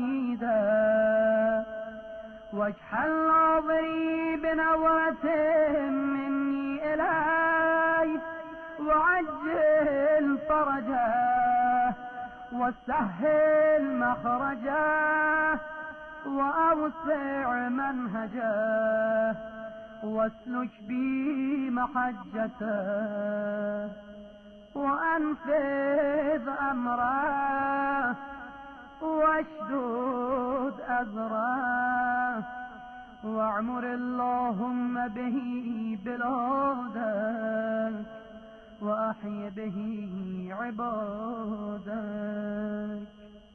خمیده واجعل ناظري بنظرة مني إليه وعجل فرجه وسهل مخرجه وأوسع منهجه واسلك بي محجته وأنفذ أمره واشدد أزره واعمر اللهم به بلادك وأحي به عبادك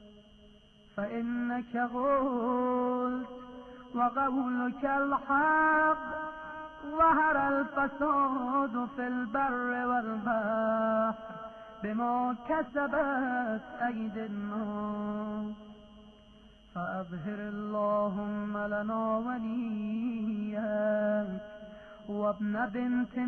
فإنك قلت وقولك الحق ظهر الفساد في البر والبحر بما كسبت أيدي الناس فأظهر اللهم لنا وليك وابن بنت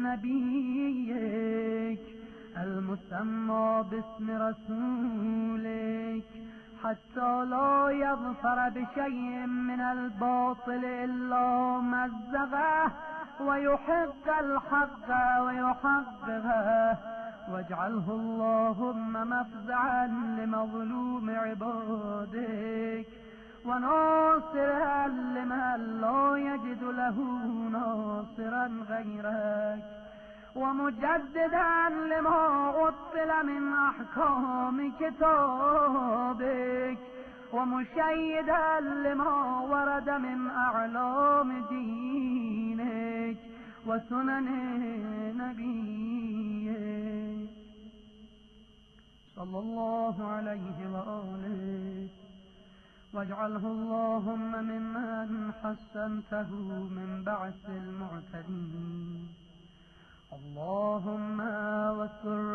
نبيك المسمى باسم رسولك حتى لا يظفر بشيء من الباطل إلا مزغه ويحق الحق ويحققه واجعله اللهم مفزعا لمظلوم عبادك وناصرا لمن لا يجد له ناصرا غيرك ومجددا لما عطل من أحكام كتابك ومشيدا لما ورد من أعلام دينك وسنن نبيك صلى الله عليه وآله واجعله اللهم ممن حسنته من بعث المعتدين اللهم وسر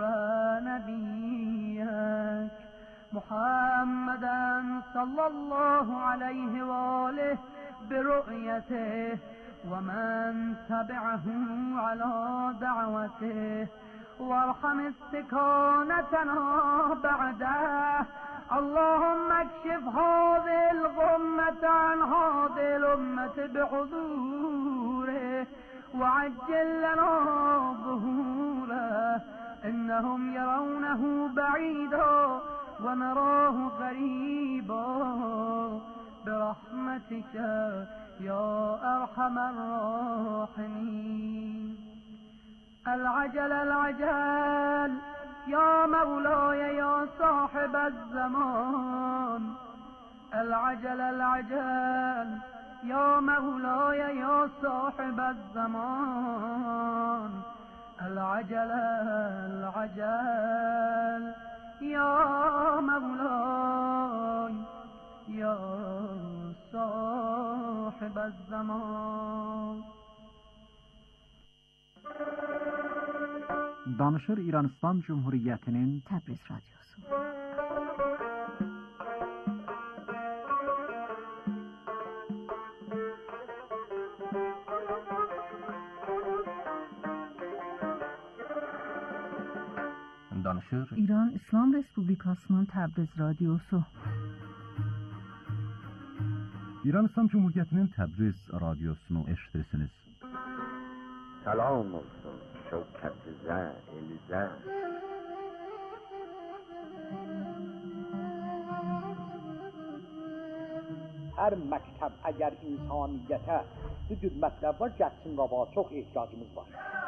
نبيك محمدا صلى الله عليه وآله برؤيته ومن تبعه على دعوته وارحم استكانتنا بعده اللهم اكشف هذه الغمة عن هذه الأمة بحضوره وعجل لنا ظهوره إنهم يرونه بعيدا ونراه قريبا برحمتك يا أرحم الراحمين العجل العجل يا مولاي يا صاحب الزمان العجل العجل يا مولاي يا صاحب الزمان العجل العجل يا مولاي يا صاحب الزمان. Danışır İran İslam Cumhuriyeti'nin Təbriz Radyosu. Danışır İran İslam Respublikasının Təbriz Radyosu. İran İslam Cumhuriyeti'nin Təbriz Radyosunu eşitirsiniz. Salam olsun şevketize, elize. Her məktəb əgər insaniyyətə bu cür mətləb var, gəlsin qaba, çox ehtiyacımız var.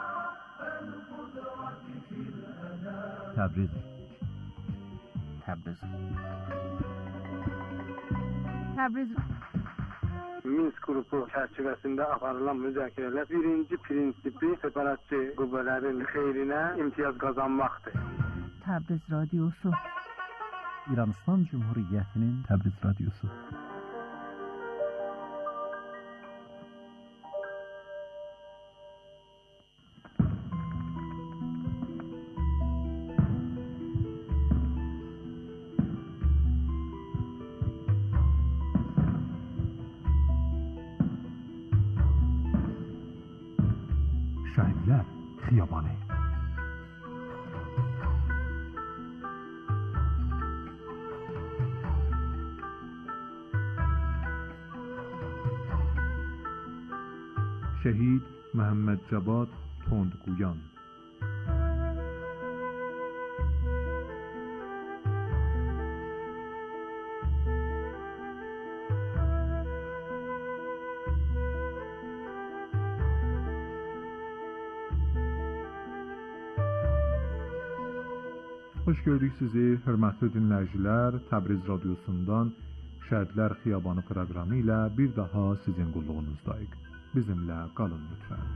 Təbriz. Təbriz. Təbriz. Minsk qrupu çərçivəsində aparılan müzakirələr birinci prinsipi separatçı qüvvələrin xeyrinə imtiyaz qazanmaqdır. Təbriz Radyosu. İran İslam Cumhuriyeti'nin Təbriz Radyosu. Şehirler Xiyabanı. şehit Mehmet Cevat Tondguyan. Hoş gördük sizi, hörmətli dinləyicilər. Təbriz Radyosu'ndan Şəhidlər Xiyabanı proqramı ilə bir daha sizin qulluğunuzdayıq. Bizimlə qalın lütfən.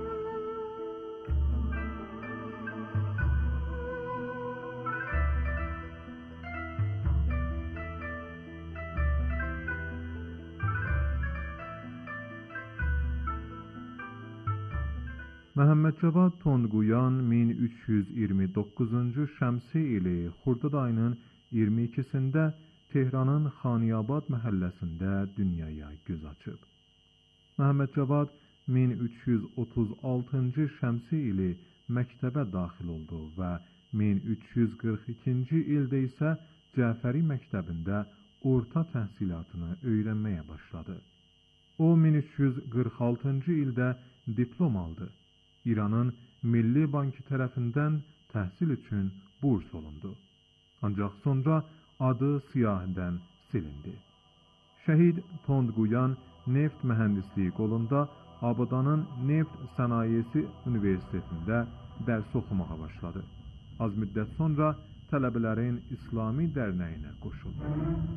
Məhəmməd Cavad Tondguyan 1329-cu şəmsi ili Xurdad ayının 22-sində Tehranın Xaniyabad məhəlləsində dünyaya göz açıb. Məhəmməd Cavad 1336-cı şəmsi ili məktəbə daxil oldu və 1342-ci ildə isə Cəfəri məktəbində orta təhsilatını öyrənməyə başladı. O 1346-cı ildə diplom aldı. İranın Milli Bankı tərəfindən təhsil üçün burs olundu. Ancaq sonra adı siyahıdan silindi. Şəhid Tondguyan neft mühəndisliyi qolunda Abadanın Neft Sənayesi Universitetində dərs oxumağa başladı. Az müddət sonra Tələbələrin İslami Dərnəyinə qoşuldu.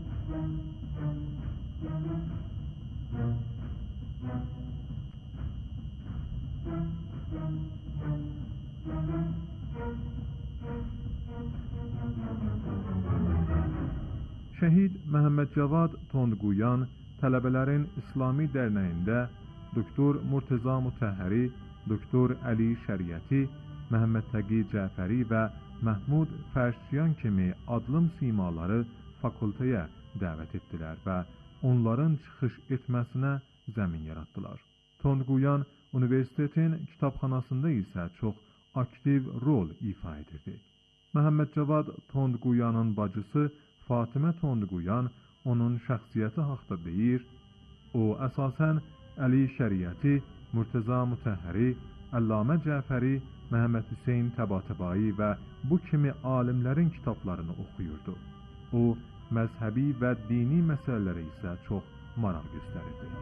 Şəhid Məhəmməd Cavad Tondguyan Tələbələrin İslami Dərnəyində Doktor Murteza Mutəhhəri, Doktor Əli Şəriəti, Məhəmməd Təqi Cəfəri və Məhmud Fərşiyan kimi adlım simaları fakültəyə dəvət etdilər və onların çıxış etməsinə zəmin yaratdılar. Tondguyan universitetin kitabxanasında isə çox aktiv rol ifa edirdi. Məhəmməd Cavad Tondguyanın bacısı Fatimə Tondguyan onun şəxsiyyəti haqda deyir, o əsasən Əli Şəriəti, Murteza Mutəhhəri, Əllamə Cəfəri, Məhəmməd Hüseyn Təbatəbai və bu kimi alimlərin kitablarını oxuyurdu. O, məzhəbi və dini məsələlərə isə çox maraq göstərirdi.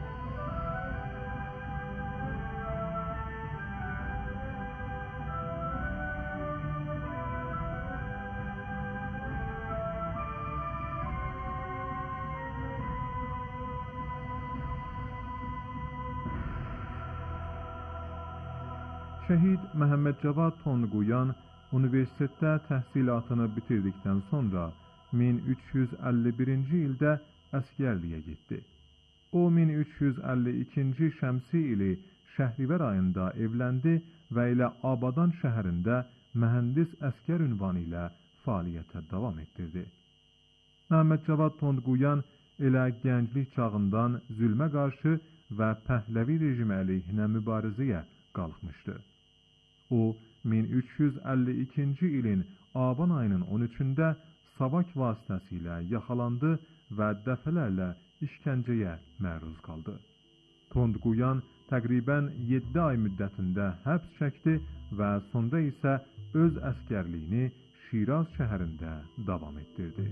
Şəhid Məhəmməd Cavad Tondguyan universitetdə təhsilatını bitirdikdən sonra 1351-ci ildə əsgərliyə getdi. O 1352-ci şəmsi ili Şəhrivər ayında evləndi və ilə Abadan şəhərində mühəndis əsgər ünvanı ilə fəaliyyətə davam etdirdi. Məhəmməd Cavad Tondguyan elə gənclik çağından zülmə qarşı və Pəhləvi rejimi əleyhinə mübarizəyə qalxmışdı. O, 1352-ci ilin Aban ayının 13-də savak vasitəsilə yaxalandı və dəfələrlə işgəncəyə məruz qaldı. Tondguyan təqribən 7 ay müddətində həbs çəkdi və sonra isə öz əsgərliyini Şiraz şəhərində davam etdirdi.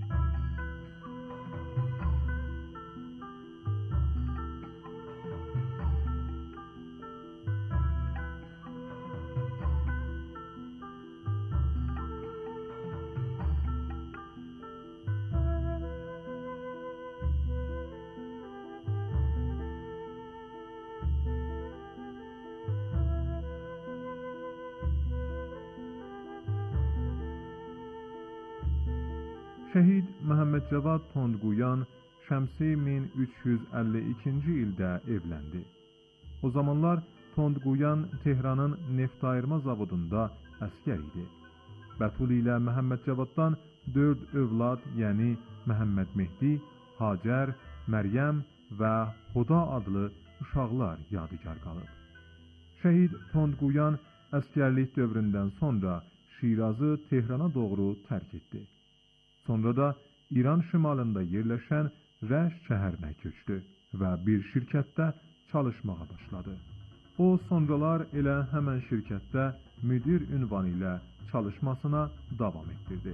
Şəhid Məhəmməd Cavad Tondguyan şəmsi 1352-ci ildə evləndi. O zamanlar Tondguyan Tehranın neft ayırma zavodunda əskər idi. Bətul ilə Məhəmməd Cavaddan 4 övlad, yəni Məhəmməd Mehdi, Hacər, Məryəm və Huda adlı uşaqlar yadigar qalıb. Şəhid Tondguyan əskərlik dövründən sonra Şirazı Tehrana doğru tərk etdi. Sonra da İran şimalında yerləşən Rəş şəhərinə köçdü və bir şirkətdə çalışmağa başladı. O sonralar elə həmən şirkətdə müdir ünvanı ilə çalışmasına davam etdirdi.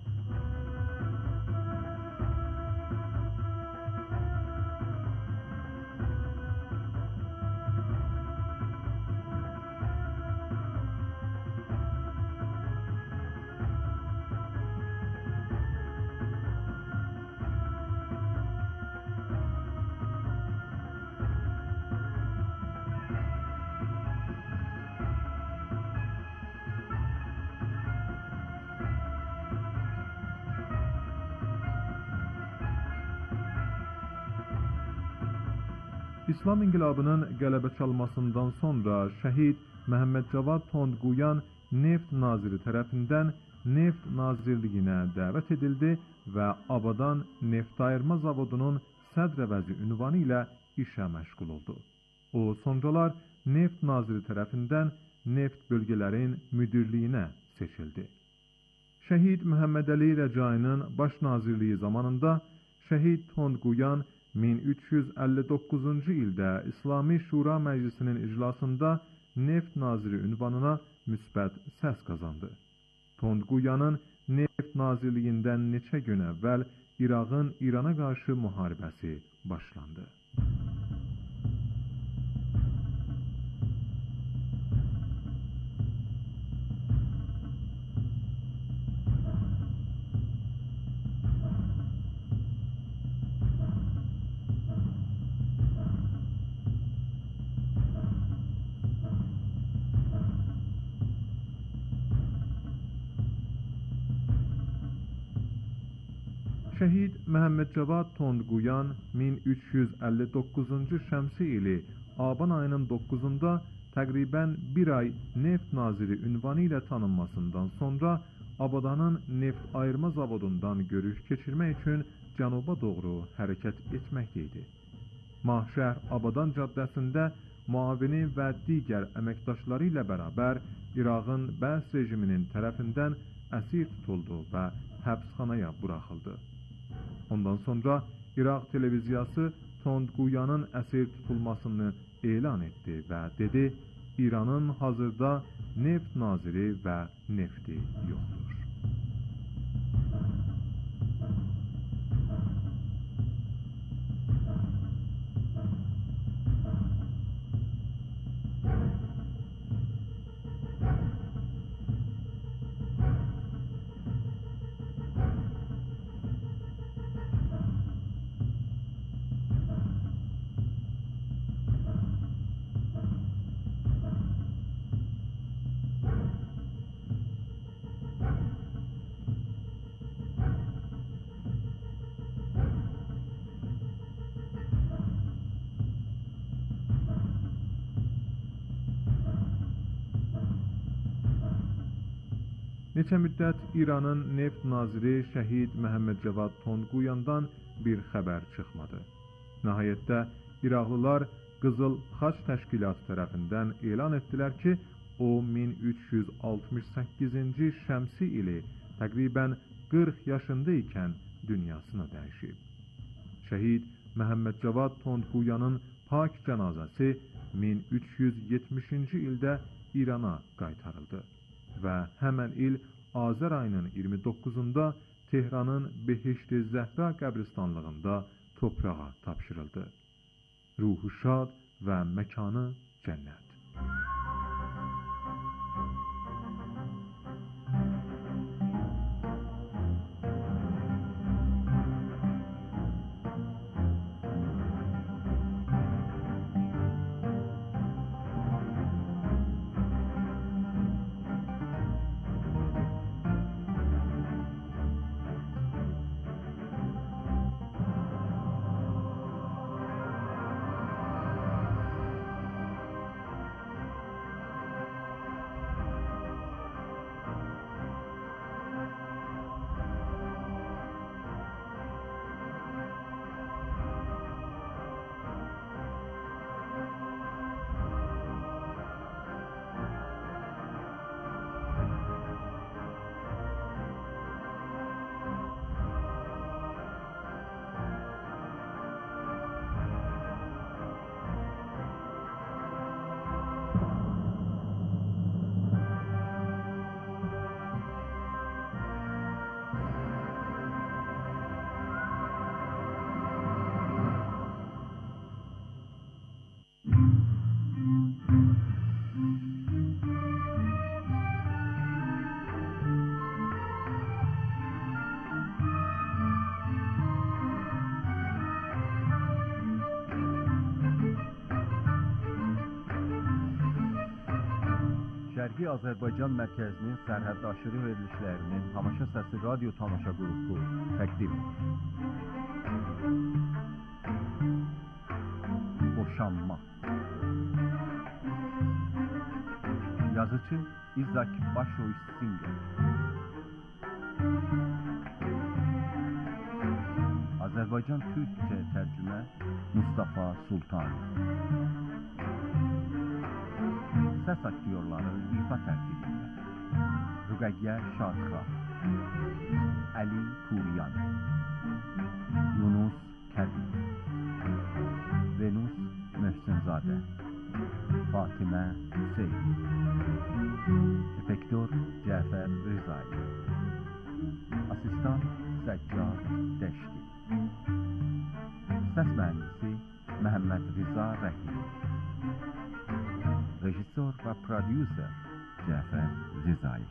İslam İnqilabının qələbə çalmasından sonra şəhid Məhəmməd Cavad Tondquyan Neft Naziri tərəfindən Neft Nazirliyinə dəvət edildi və Abadan Neft Ayırma Zavodunun sədr əvəzi ünvanı ilə işə məşğul oldu. O sonralar Neft Naziri tərəfindən neft bölgələrin müdirliyinə seçildi. Şəhid Məhəmməd Əli Rəcai'nin baş nazirliyi zamanında şəhid Tondquyan 1359-cu ildə İslami Şura Məclisinin iclasında Neft Naziri ünvanına müsbət səs qazandı. Tondquyanın Neft Nazirliyindən neçə gün əvvəl İraqın İrana qarşı müharibəsi başlandı. Şəhid Məhəmməd Cavad Tondquyan 1359-cu şəmsi ili Aban ayının 9-da təqribən bir ay Neft Naziri ünvanı ilə tanınmasından sonra Abadanın neft ayırma zavodundan görüş keçirmək üçün cənuba doğru hərəkət etməkdəydi. Mahşər Abadan caddəsində müavini və digər əməkdaşları ilə bərabər İraqın Bəs rejiminin tərəfindən əsir tutuldu və həbsxanaya buraxıldı. Ondan sonra İraq televiziyası Tondquyanın əsir tutulmasını elan etdi və dedi, İranın hazırda neft naziri və nefti yoxdur. Neçə müddət İranın neft naziri şəhid Məhəmməd Cavad Tondquyandan bir xəbər çıxmadı. Nəhayətdə İraqlılar Qızıl Xaç Təşkilatı tərəfindən elan etdilər ki, o 1368-ci şəmsi ili təqribən 40 yaşında ikən dünyasını dəyişib. Şəhid Məhəmməd Cavad Tondquyanın pak cənazəsi 1370-ci ildə İrana qaytarıldı və həmən il Azər ayının 29-da Tehranın Behişt-i Zəhra qəbristanlığında toprağa tapşırıldı. Ruhu şad və məkanı cənnət. Şərqi Azərbaycan mərkəzinin sərhəddaşırı verilişlərinin Tamaşa Səsi radyo tamaşa qrupu təqdim edir. Boşanma. Yazıcı İzak Başoy Singer. Azərbaycan Türkçe tərcümə Mustafa Sultan. Səs aktyorları ifa tərkibində: Rüqəyyə Şadxan, Ali Puriyan, Yunus Kədim, Venus Möhsinzadə, Fatimə Hüseyin, efektör Cəfər Rızai, asistan Səccad Dəşti, səs mühəndisi Məhəmməd Rıza Rəhim, rejissor və prodüser Cəfər Rızai.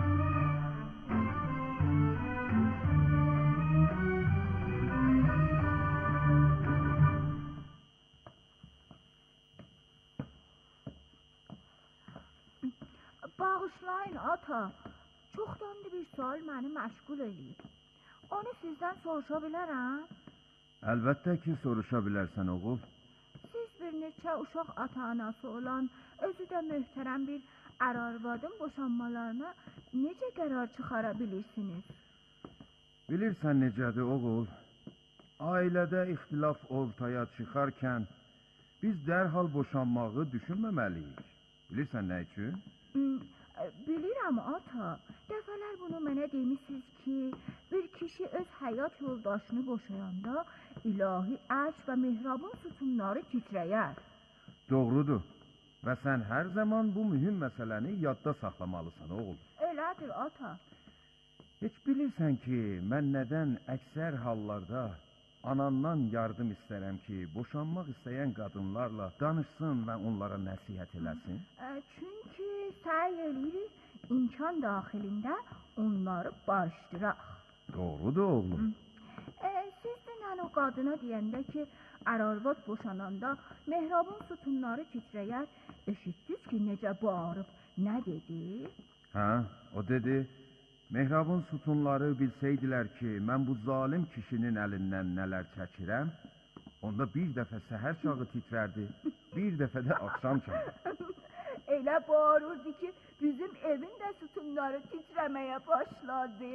Bağışlayın ata, çoxdandır bir sual məni məşğul eləyir. Onu sizdən soruşa bilərəm? Əlbəttə ki, soruşa bilərsən oğul. Siz bir neçə uşaq ata-anası olan, özü də möhtərəm bir ər-arvadın boşanmalarına necə qərar çıxara bilirsiniz? Bilirsən necədir oğul? Ailədə ixtilaf ortaya çıxarkən biz dərhal boşanmağı düşünməməliyik. Bilirsən nə üçün? Bilirəm ata, dəfələr bunu mənə demişsiniz ki, bir kişi öz həyat yoldaşını boşayanda ilahi ərş və mehrabın sütunları titrəyər. Doğrudur və sən hər zaman bu mühüm məsələni yadda saxlamalısan oğul. Elədir ata. Heç bilirsən ki, mən nədən əksər hallarda anandan yardım istərəm ki, boşanmaq istəyən qadınlarla danışsın və onlara nəsihət eləsin? Çünki səy eləyirik imkan daxilində onları barışdıraq. Doğrudur oğlum. Siz dünən o qadına deyəndə ki, ər-arvad boşananda mehrabın sütunları titrəyər, eşitdiniz ki, necə bağırıb, nə dedi? Hə, o dedi, mehrabın sütunları bilsəydilər ki, mən bu zalim kişinin əlindən nələr çəkirəm, onda bir dəfə səhər çağı titrərdi, bir dəfə də axşam çağı. Elə bağırırdı ki, bizim evin də sütunları titrəməyə başladı.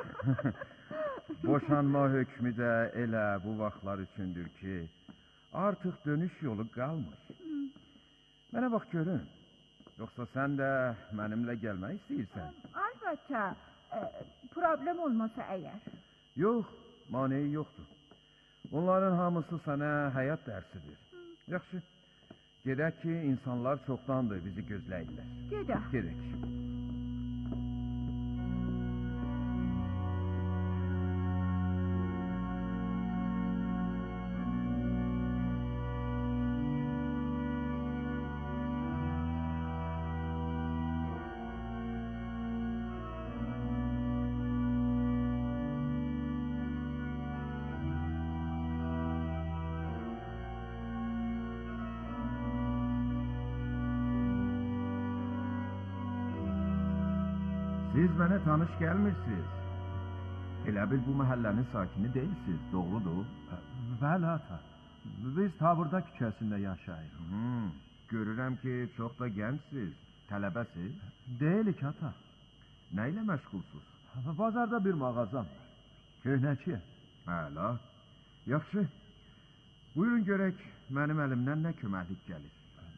Boşanma hökmü də elə bu vaxtlar üçündür ki, artıq dönüş yolu qalmır. Mənə bax görün, yoxsa sən də mənimlə gəlmək istəyirsən? Əlbəttə, problem olmasa əgər. Yox, maneyi yoxdur. Bunların hamısı sənə həyat dərsidir. Yaxşı, gedək ki, insanlar çoxdandır bizi gözləyirlər. Gedək. Siz mənə tanış gəlmirsiniz. Elə bil bu məhəllənin sakini deyilsiniz, doğrudur? Bəli ata, biz Tabırda küçəsində yaşayırıq. Görürəm ki, çox da gəncsiniz, tələbəsiz. Deyilik ata. Nə ilə məşğulsuz? Bazarda bir mağazam var, köhnəçiyə. Həla, yaxşı. Buyurun görək, mənim əlimdən nə köməklik gəlir?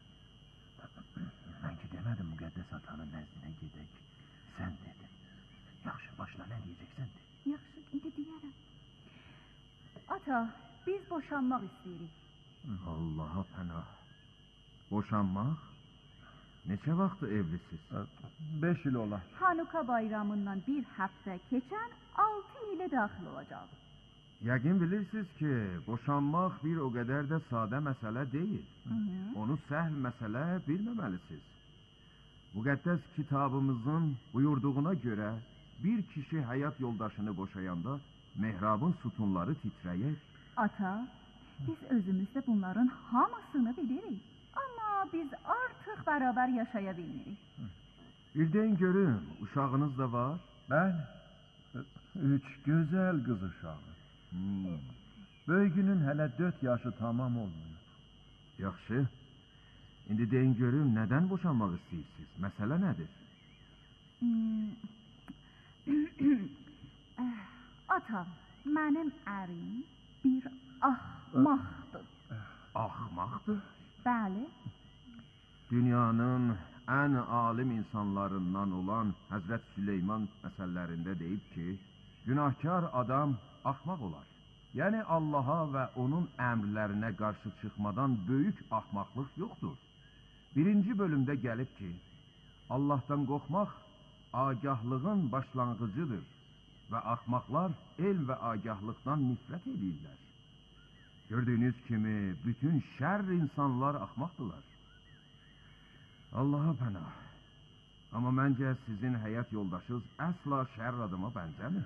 Mən ki demədim müqəddəs atanın nəzdinə gedək. Sən dedin. Yaxşı, başla, nə deyəcəksən de. Yaxşı, indi deyərəm. Ata, biz boşanmaq istəyirik. Allaha pənah. Boşanmaq? Neçə vaxtı evlisiz? 5 il olar. Hanuka bayramından bir həftə keçən 6 ilə daxil olacaq. Yəqin bilirsiniz ki, boşanmaq bir o qədər də sadə məsələ deyil. Onu səhl məsələ bilməməlisiniz. Müqəddəs kitabımızın buyurduğuna görə bir kişi həyat yoldaşını boşayanda mehrabın sütunları titrəyir. Ata, biz özümüz də bunların hamısını bilirik. Amma biz artıq bərabər yaşaya bilmirik. Bir deyin görüm, uşağınız da var? Bəli. 3 gözəl qız uşağı. Böyüyünün hələ 4 yaşı tamam olmuyor. Yaxşı. İndi deyin görüm, nədən boşanmaq istəyirsiniz? Məsələ nədir? Ata, mənim ərim bir axmaqdır. Axmaqdır? Bəli. Dünyanın ən alim insanlarından olan Həzrət Süleyman məsələlərində deyib ki, günahkar adam axmaq olar. Yəni Allaha və onun əmrlərinə qarşı çıxmadan böyük axmaqlıq yoxdur. 1-ci bölümdə gəlib ki, Allahdan qorxmaq agahlığın başlanğıcıdır və axmaqlar elm və agahlıqdan nifrət edirlər. Gördüyünüz kimi bütün şər insanlar axmaqdırlar. Allaha pənah. Amma məncə sizin həyat yoldaşınız əsla şər adama bənzəmir.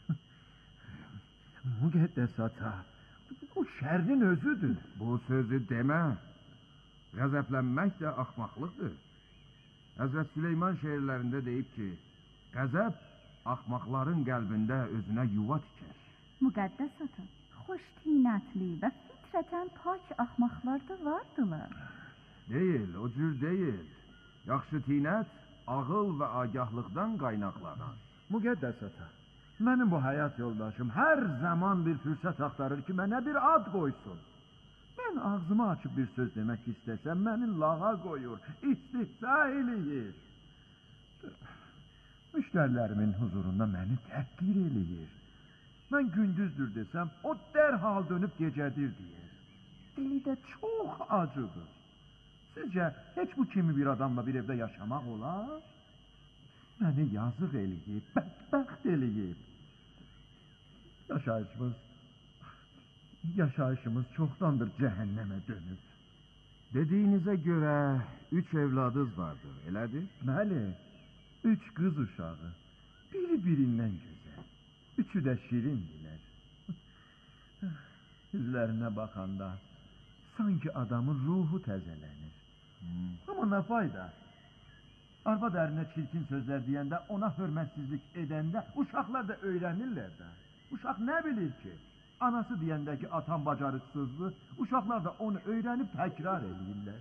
Müqəddəs ata, bu şərrin özüdür. Bu sözü demə. Qəzəblənmək də axmaqlıqdır. Həzrət Süleyman şeirlərində deyib ki, qəzəb axmaqların qəlbində özünə yuva tikər. Müqəddəs ata, xoş tinətli və fitrətən pak axmaqlar da vardılar. Deyil, o cür deyil. Yaxşı tinət, ağıl və agahlıqdan qaynaqlanar. Müqəddəs ata, mənim bu həyat yoldaşım hər zaman bir fürsət axtarır ki, mənə bir ad qoysun. Mən ağzımı açıb bir söz demək istəsəm, məni lağa qoyur, istihza eləyir. Müştərilərimin huzurunda məni təhqir eləyir. Mən gündüzdür desəm, o dərhal dönüb gecədir deyir. Dili də çox acıdır. Sizcə, heç bu kimi bir adamla bir evdə yaşamaq olar? Məni yazıq eləyib, bədbəxt eləyib. Yaşayışımız çoxdandır cəhənnəmə dönüb. Dediyinizə görə 3 evladınız vardır, elədir? Bəli, 3 qız uşağı, biri birindən gözəl, 3'ü də şirindirlər. Üzlərinə baxanda sanki adamın ruhu təzələnir. Amma nə fayda? Arvad ərinə çirkin sözlər deyəndə, ona hörmətsizlik edəndə uşaqlar da öyrənirlər də. Uşaq nə bilir ki? Anası deyəndəki atam bacarıqsızdır, uşaqlar da onu öyrənib təkrar edirlər.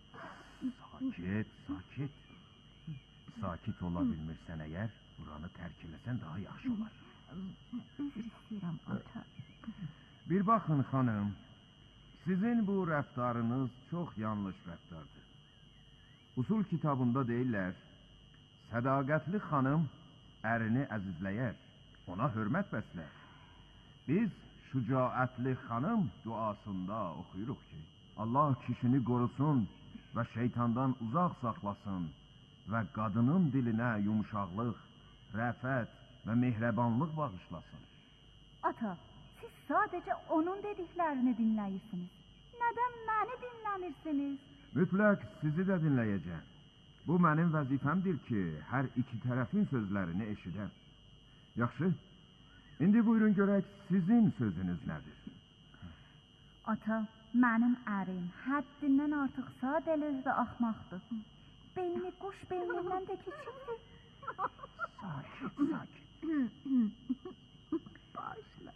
Sakit. Sakit ola bilmirsən əgər, buranı tərk eləsən daha yaxşı olar. Üzr istəyirəm ata. Bir baxın xanım, sizin bu rəftarınız çox yanlış rəftardır. Usul kitabında deyirlər, sədaqətli xanım ərini əzizləyər, ona hörmət bəslər. Biz şücaətli xanım duasında oxuyuruq ki, Allah kişini qorusun və şeytandan uzaq saxlasın və qadının dilinə yumuşaqlıq, rəfət və mehribanlıq bağışlasın. Ata, siz sadəcə onun dediklərini dinləyirsiniz. Nədən məni dinləmirsiniz? Mütləq sizi də dinləyəcəm. Bu mənim vəzifəmdir ki, hər iki tərəfin sözlərini eşidəm. Yaxşı, indi buyurun görək sizin sözünüz nədir? Ata, mənim ərim həddindən artıq sadəlir və axmaqdır. Beyni quş beynindən də kiçikdir. Sakit. Başla.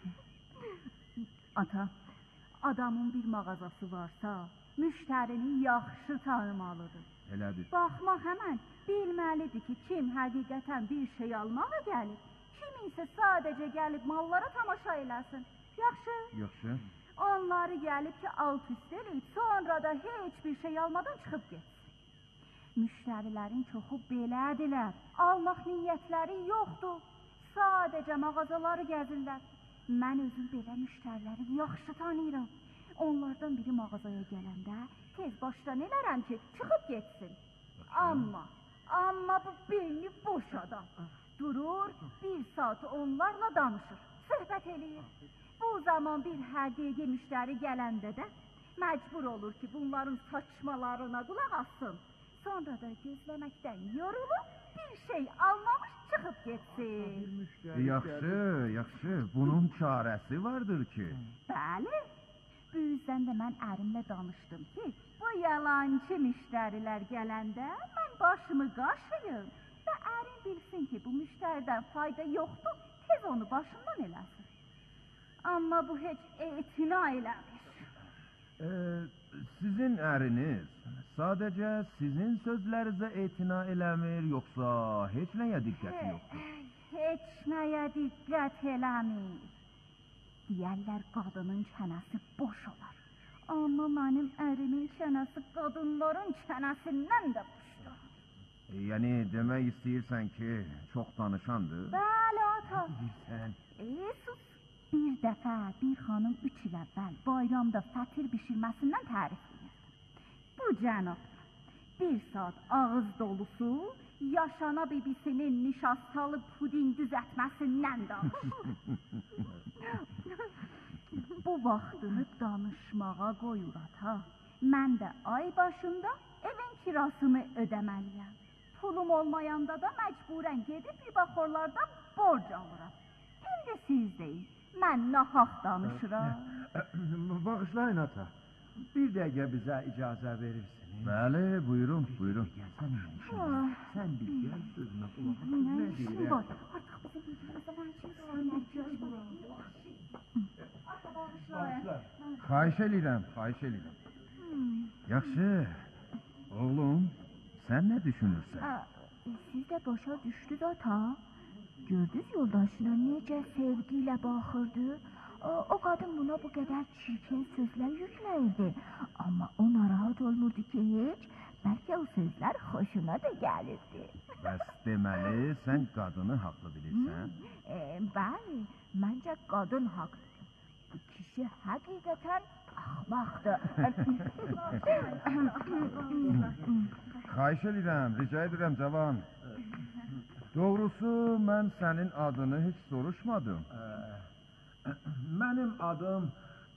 Ata, adamın bir mağazası varsa, müştərini yaxşı tanımalıdır. Elədir. Baxmaq həmən bilməlidir ki, kim həqiqətən bir şey almağa gəlib, kim isə sadəcə gəlib mallara tamaşa eləsin. Yaxşı? Onları gəlib ki, alt üst eləyib, sonra da heç bir şey almadan çıxıb getsin. Müştərilərin çoxu belədirlər. Almaq niyyətləri yoxdur. Sadəcə mağazaları gəzirlər. Mən özüm belə müştəriləri yaxşı tanıyıram. Onlardan biri mağazaya gələndə tez başdan elərəm ki, çıxıb getsin. Amma bu beyni boş adam. Durur, 1 saat onlarla danışır, söhbət eləyir. Bu zaman bir həqiqi müştəri gələndə də məcbur olur ki, bunların saçmalarına qulaq assın. Sonra da gözləməkdən yorulub, bir şey almamış çıxıb getsin. Yaxşı, bunun çarəsi vardır ki. Bəli, bu yüzden də mən ərimlə danışdım ki, bu yalancı müştərilər gələndə mən Mən başımı qaşıyım və ərin bilsin ki, bu müştəridən fayda yoxdur, tez onu başından eləsin. Amma bu heç etina eləmir. Sizin əriniz sadəcə sizin sözlərinizə etina eləmir, yoxsa heç nəyə diqqəti yoxdur? Heç nəyə diqqət eləmir. Deyərlər qadının çənəsi boş olar. Amma mənim ərimin çənəsi qadınların çənəsindən də boşdur. Yəni demək istəyirsən ki, çox danışandır? Bəli, ata. Deyirsən. Sus. Bir dəfə bir xanım 3 il əvvəl bayramda fətir bişirməsindən tərifləyirdi. Bu cənab bir saat ağız dolusu Yaşana bibisinin nişastalı puding düzəltməsindən danışır. Bu vaxtını danışmağa qoyur ata. Mən də ay başında evin kirasını ödəməliyəm. Pulum olmayanda da məcburən gedib ribaxorlardan borc alıram. İndi siz deyin, mən nahaq danışıram. Bağışlayın ata. Bir dəqiqə bizə icazə verirsiniz. Bəli, buyurun, buyurun. Sən bir gəl sözünə qulaq as. Ne deyir? Xahiş eləyirəm, xahiş eləyirəm. Yaxşı, oğlum, sən nə düşünürsən? Siz də başa düşdünüz ata. Gördünüz yoldaşına necə sevgiyle baxırdı. O kadın buna bu kadar çirkin sözler yükləyirdi. Ama o narahat olmurdu ki hiç. Belki o sözler hoşuna da gelirdi. Bəs deməli, sən qadını haqlı bilirsən? Bəli, məncə qadın haqlıdır. Bu kişi həqiqətən axmaqdır. Xahiş edirəm, rica edirəm cavan. Doğrusu mən sənin adını heç soruşmadım. Mənim adım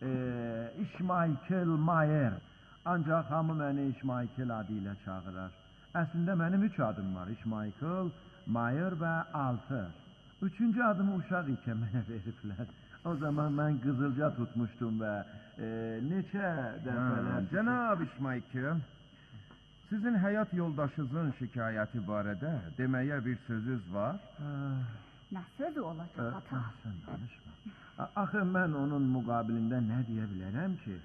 İşmaykel Mayer. Ancaq hamı məni İşmaykel adı ilə çağırır. Əslində mənim 3 adım var. İşmaykel, Mayer və Alter. 3-cü adımı uşaq ikən mənə veriblər. O zaman mən qızılca tutmuşdum və neçə dəfələr... Cənab İşmaykel, sizin həyat yoldaşınızın şikayəti barədə deməyə bir sözünüz var? Nə sözü olacaq ata? Sən danışma. Axı mən onun müqabilində nə deyə bilərəm ki?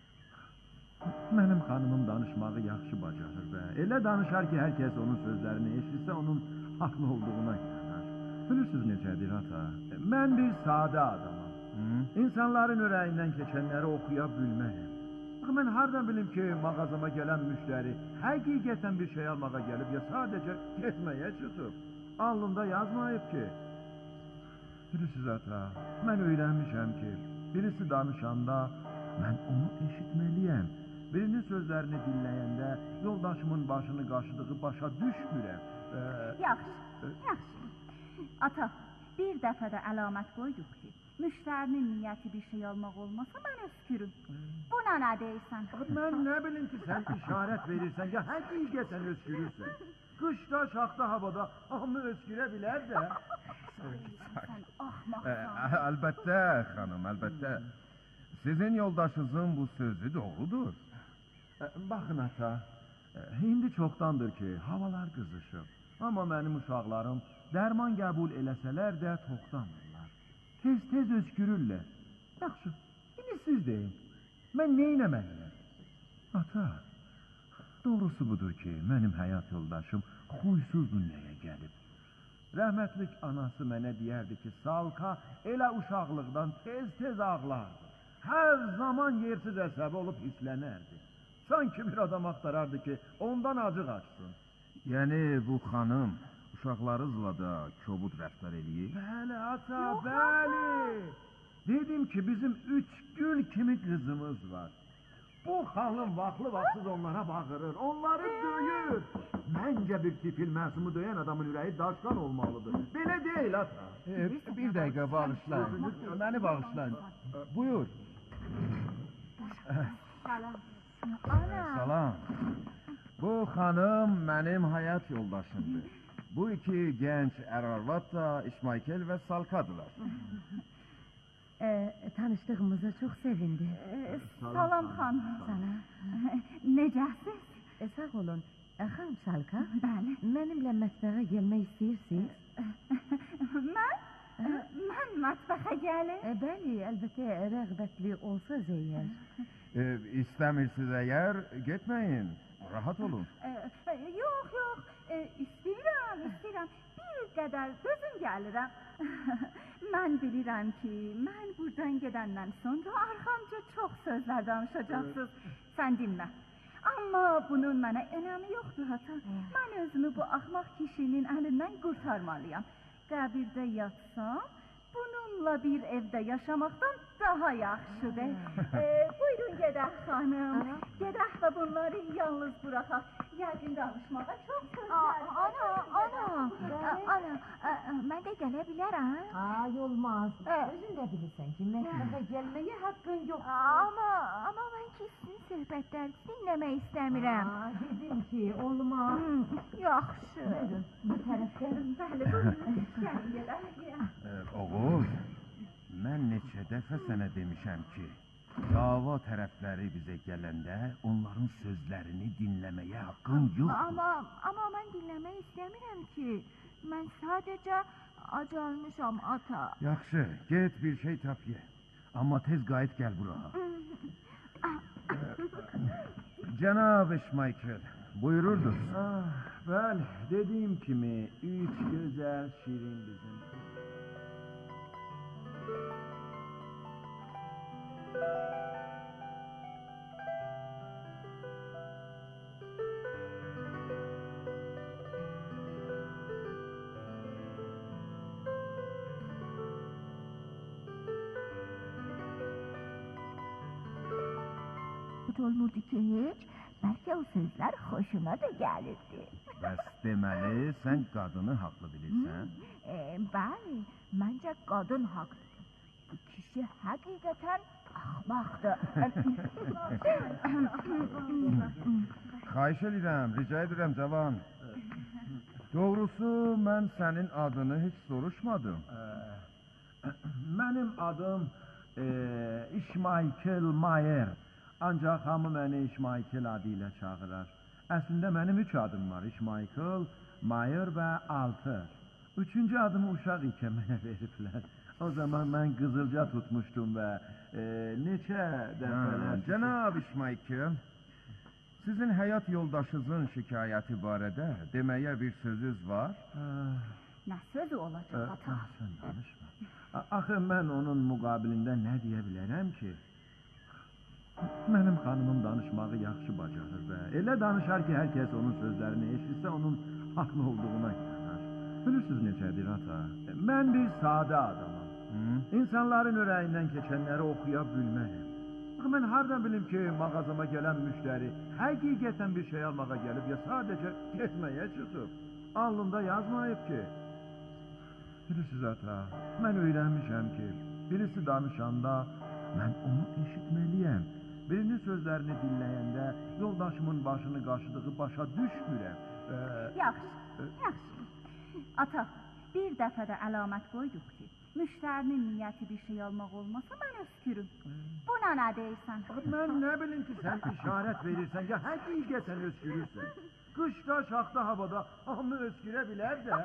Mənim xanımım danışmağı yaxşı bacarır və elə danışar ki, hər kəs onun sözlərini eşitsə onun haqlı olduğuna inanır. Bilirsiniz necədir ata? Mən bir sadə adamam. İnsanların ürəyindən keçənləri oxuya bilmərəm. Axı mən hardan bilim ki, mağazama gələn müştəri həqiqətən bir şey almağa gəlib ya sadəcə getməyə çıxıb. Alnında yazmayıb ki. Bilirsiniz ata, mən öyrənmişəm ki, birisi danışanda mən onu eşitməliyəm. Birinin sözlərini dinləyəndə yoldaşımın başını qaşıdığı başa düşmürəm. Yaxşı, yaxşı. Ata, bir dəfə də əlamət qoyduq ki, müştərinin niyyəti bir şey almaq olmasa mən öskürüm. Buna nə deyirsən? Mən nə bilim ki, sən işarət verirsən ya həqiqətən öskürürsən. Qışda, şaxta havada hamı öskürə bilər də. Sən axmaqsan. Əlbəttə xanım, əlbəttə. Sizin yoldaşınızın bu sözü doğrudur. Baxın ata, indi çoxdandır ki, havalar qızışır. Amma mənim uşaqlarım dərman qəbul eləsələr də toxtamırlar. Tez-tez öskürürlər. Yaxşı, indi siz deyin, mən nə eləməliyəm? Ata, doğrusu budur ki, mənim həyat yoldaşım xuysuz dünyaya gəlib. Rəhmətlik anası mənə deyərdi ki, Salka elə uşaqlıqdan tez-tez ağlardı. Hər zaman yersiz əsəbi olub hislənərdi. Sanki bir adam axtarardı ki, ondan acıq açsın. Yəni bu xanım uşaqlarınızla da kobud rəftar eləyir? Bəli ata, bəli. Dedim ki, bizim 3 gül kimi qızımız var. Bu xanım vaxtlı-vaxtsız onlara bağırır, onları döyür. Məncə bir tipil məsumu döyən adamın ürəyi daşqan olmalıdır. Belə deyil ata. Bir dəqiqə bağışlayın, məni bağışlayın. Buyur. Salam. Bu xanım mənim həyat yoldaşımdır. Bu iki gənc ər-arvad da İşmaykel və Salkadılar. Tanıştığımıza çok sevindim. Salam xanım. Sana. Necəsiz? Sağ olun. Xanım Salka, Bəli. mənimlə mətbəxə gəlmək istəyirsiniz? Mən mətbəxə gəlim. Bəli, əlbəttə, rəğbətli olsaz əgər. İstəmirsiniz əgər, getməyin. Rahat olun. Yox, istəyirəm. Bir qədər gözüm gəlirəm. Mən bilirəm ki, mən buradan gedəndən sonra arxamca çox sözlər danışacaqsınız. Sən dinmə. Amma bunun mənə önəmi yoxdur hata. Mən özümü bu axmaq kişinin əlindən qurtarmalıyam. Qəbirdə yatsam, bununla bir evdə yaşamaqdan daha yaxşıdır. Buyurun gedək xanım. Gedək və bunları yalnız buraxaq. Yəqin danışmağa çox sözlər. Ana, mən də gələ bilərəm. Ay, olmaz. Özün də bilirsən ki, mətbəxə gəlməyə haqqın yox. Amma mən ki, sizin söhbətlərinizi dinləmək istəmirəm. Dedim ki, olmaz. Yaxşı. Bu tərəfdən. Bəli, buyurun. Gəlin gedək. Oğul, mən neçə dəfə sənə demişəm ki, dava tərəfləri bizə gələndə onların sözlərini dinləməyə haqqın yoxdur. Amma mən dinləmək istəmirəm ki. Mən sadəcə acalmışam ata. Yaxşı, get bir şey tap ye. Amma tez qayıt gəl bura. Cənab Michael, buyururdunuz. Bəli, dediyim kimi, 3 gözəl şirin bizim. Olmurdu ki heç, bəlkə o sözlər xoşuna da gəlirdi. Bəs deməli, sən qadını haqlı bilirsən? Bəli, məncə qadın haqlıdır. Bu kişi həqiqətən axmaqdır. Xahiş edirəm, rica edirəm cavan. Doğrusu, mən sənin adını heç soruşmadım. Mənim adım İşmaykil Mayer. Ancaq hamı məni İşmaykil adı ilə çağırır. Əslində mənim 3 adım var. İşmaykil, Mayer və Alter. 3-cü adımı uşaq ikən mənə veriblər. O zaman mən qızılca tutmuşdum və neçə dəfələr... Cənab İşmaykil, sizin həyat yoldaşınızın şikayəti barədə deməyə bir sözünüz var? Nə sözü olacaq ata? Sən danışma. Axı mən onun müqabilində nə deyə bilərəm ki? Mənim xanımım danışmağı yaxşı bacarır və elə danışar ki, hər kəs onun sözlərini eşitsə, onun haqlı olduğuna inanır. Bilirsiniz necədir ata? Mən bir sadə adamam. İnsanların ürəyindən keçənləri oxuya bilmərəm. Axı mən hardan bilim ki, mağazama gələn müştəri həqiqətən bir şey almağa gəlib ya sadəcə getməyə çıxıb. Alnında yazmayıb ki. Bilirsiniz ata, mən öyrənmişəm ki, birisi danışanda mən onu eşitməliyəm. Birinin sözlərini dinləyəndə yoldaşımın başını qaşıdığı başa düşmürəm. Yaxşı. Ata, bir dəfə də əlamət qoyduq ki, müştərinin niyyəti bir şey almaq olmasa mən öskürüm. Buna nə deyirsən? Mən nə bilim ki, sən işarət verirsən ya həqiqətən öskürürsən. Qışda, şaxta havada hamı öskürə bilər də.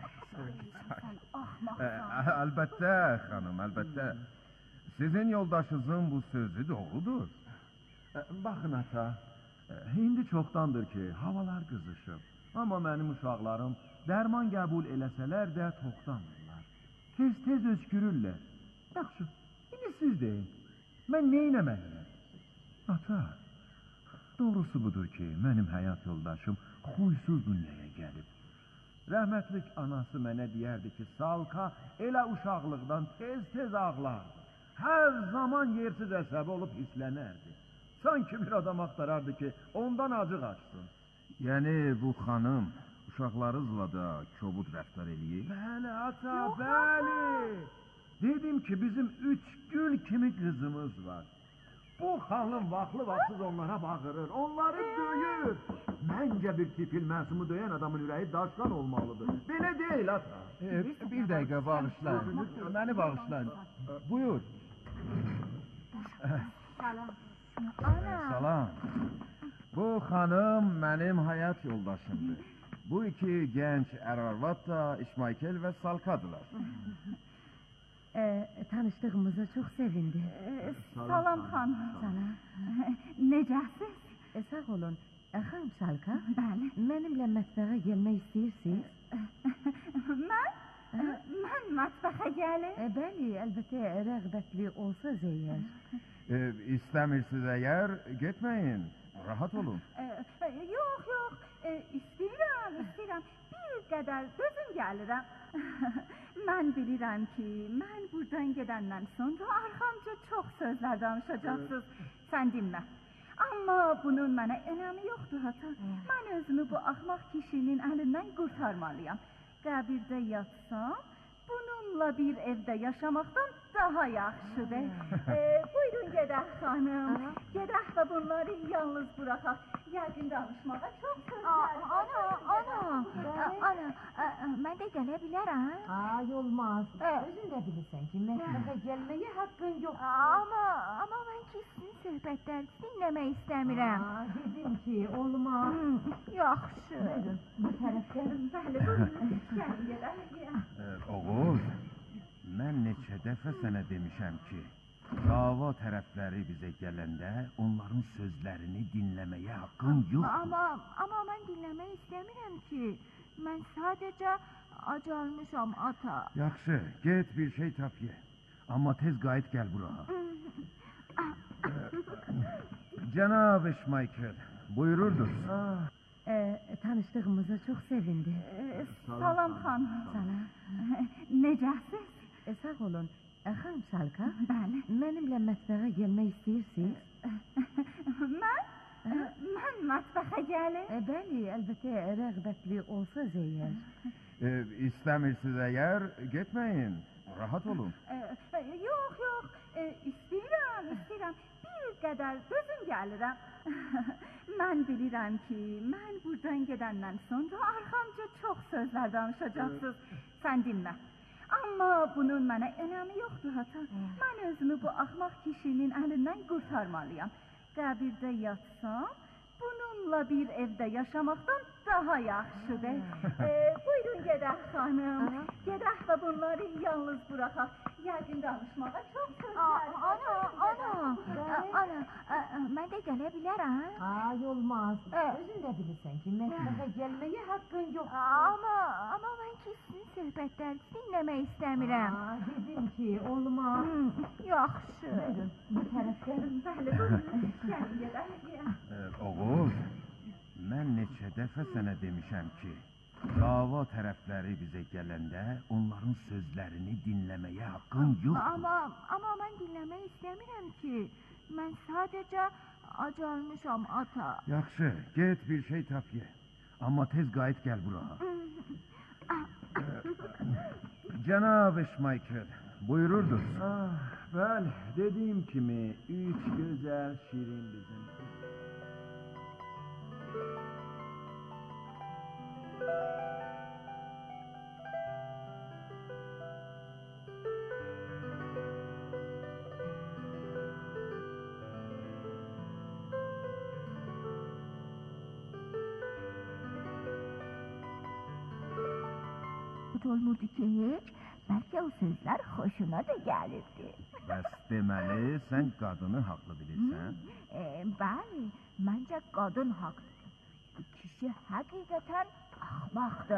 Sən axmaqsan. Əlbəttə xanım, əlbəttə. Sizin yoldaşınızın bu sözü doğrudur. Baxın ata, indi çoxdandır ki, havalar qızışıb. Amma mənim uşaqlarım dərman qəbul eləsələr də toxtamırlar. Tez-tez öskürürlər. Yaxşı, indi siz deyin, mən nə eləməliyəm? Ata, doğrusu budur ki, mənim həyat yoldaşım xuysuz dünyaya gəlib. Rəhmətlik anası mənə deyərdi ki, Salka elə uşaqlıqdan tez-tez ağlardı. Hər zaman yersiz əsəbi olub hislənərdi. Sanki bir adam axtarardı ki, ondan acıq açsın. Yəni bu xanım uşaqlarınızla da kobud rəftar eləyir? Bəli ata, bəli. Dedim ki, bizim 3 gül kimi qızımız var. Bu xanım vaxtlı-vaxtsız onlara bağırır, onları döyür. Məncə bir tifil məsumu döyən adamın ürəyi daşdan olmalıdır. Belə deyil ata. Bir dəqiqə bağışlayın, məni bağışlayın. Buyur. Salam. Salam. Bu Bu xanım mənim həyat yoldaşımdır. Bu iki genç Erarvat da İşmaykel ve Salkadılar. Tanıştığımıza çok sevindim. Salam xanım. Salam. Necəsiz? Sağ olun. Xanım Salka. Bəli. Mənimlə mətbəxə gəlmək istəyirsiniz? Mən mətbəxə gəlim. Bəli, əlbəttə rəğbətli olsa əgər. İstəmirsiniz eğer gitmeyin. Rahat olun. Yox, istəyirəm. Bir qədər dözüm gəlirəm. Mən bilirəm ki, mən buradan gedəndən sonra arxamca çox sözlər danışacaqsınız. Sən dinmə. Amma bunun mənə önəmi yoxdur hata. Mən özümü bu axmaq kişinin əlindən qurtarmalıyam. Qəbirdə yatsam, bununla bir evdə yaşamaqdan daha yaxşıdır. Buyurun gedək xanım. Gedək və bunları yalnız buraxaq. Yəqin danışmağa çox sözlər. Ana, mən də gələ bilərəm. Ay olmaz. Özün də bilirsən ki, mətbəxə gəlməyə haqqın yox. Amma mən ki sizin söhbətlərinizi dinləmək istəmirəm. Dedim ki, olmaz. Yaxşı. Buyurun, bu tərəfdən. Bəli, buyurun. Gəlin gedək. Oğuz, mən neçə dəfə sənə demişəm ki, dava tərəfləri bizə gələndə onların sözlərini dinləməyə haqqın yoxdur. Amma mən dinləmək istəmirəm ki. Mən sadəcə acalmışam ata. Yaxşı, get bir şey tap ye. Amma tez qayıt gəl bura. Cənab İşmaykel, buyururdunuz. Tanıştığımıza çok sevindim. Salam xanım. Salam. Necəsiz? Sağ olun. Xanım Salka. Bəli. Mənimlə mətbəxə gəlmək istəyirsiniz? Mən mətbəxə gəlim. Bəli, əlbəttə rəğbətli olsa əgər. İstəmirsiniz eğer gitmeyin. Rahat olun. Yox, istəyirəm. Bir qədər dözüm gəlirəm. Mən bilirəm ki, mən buradan gedəndən sonra arxamca çox sözlər danışacaqsınız. Sən dinmə. Amma bunun mənə önəmi yoxdur hata. Mən özümü bu axmaq kişinin əlindən qurtarmalıyam. Qəbirdə yatsam, bununla bir evdə yaşamaqdan daha yaxşıdır. Buyurun gedək xanım. Gedək və bunları yalnız buraxaq. Yəqin danışmağa çox sözlər. Ana, mən də gələ bilərəm. Ay olmaz. Özün də bilirsən ki, mətbəxə gəlməyə haqqın yox. Amma mən ki sizin söhbətlərinizi dinləmək istəmirəm. Dedim ki, olmaz. Yaxşı. Buyurun, bu tərəfdən. Bəli, buyurun. Gəlin gedək. Oğuz, mən neçə dəfə sənə demişəm ki, dava tərəfləri bizə gələndə onların sözlərini dinləməyə haqqın yoxdur. Amma mən dinləmək istəmirəm ki. Mən sadəcə acalmışam ata. Yaxşı, get bir şey tap ye. Amma tez qayıt gəl bura. Cənab İşmaykel, buyururdunuz. Bəli, dediyim kimi, üç gözəl şirin bizim. Olmurdu ki hiç. Belki o sözler hoşuna da gelirdi. Bəs deməli, sən qadını haqlı bilirsən. Bəli, məncə qadın haqlıdır. Bu kişi həqiqətən axmaqdır.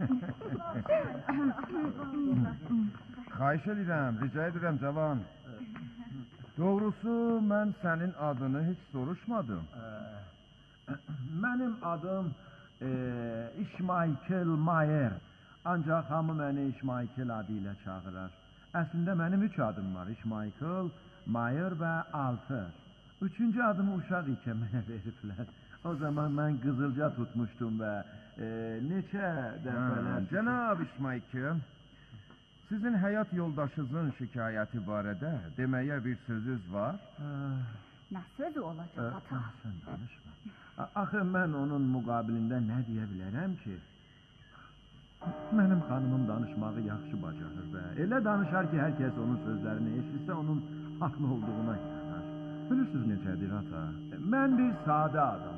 Xahiş edirəm, rica edirəm cavan. Doğrusu, mən sənin adını heç soruşmadım. Mənim adım İşmaykel Mayer. Ancaq hamı məni İşmaykel adı ilə çağırır. Əslində mənim 3 adım var. İşmaykel, Mayer və Alter. 3-cü adımı uşaq ikən mənə veriblər. O zaman mən qızılca tutmuşdum və neçə dəfələr... Cənab İşmaykel, sizin həyat yoldaşınızın şikayəti barədə deməyə bir sözünüz var? Nə sözü olacaq ata? Sən danışma. Axı mən onun müqabilində nə deyə bilərəm ki? Mənim xanımım danışmağı yaxşı bacarır və elə danışar ki, hər kəs onun sözlərini eşitsə onun haqlı olduğuna inanır. Bilirsiniz necədir ata? Mən bir sadə adamam.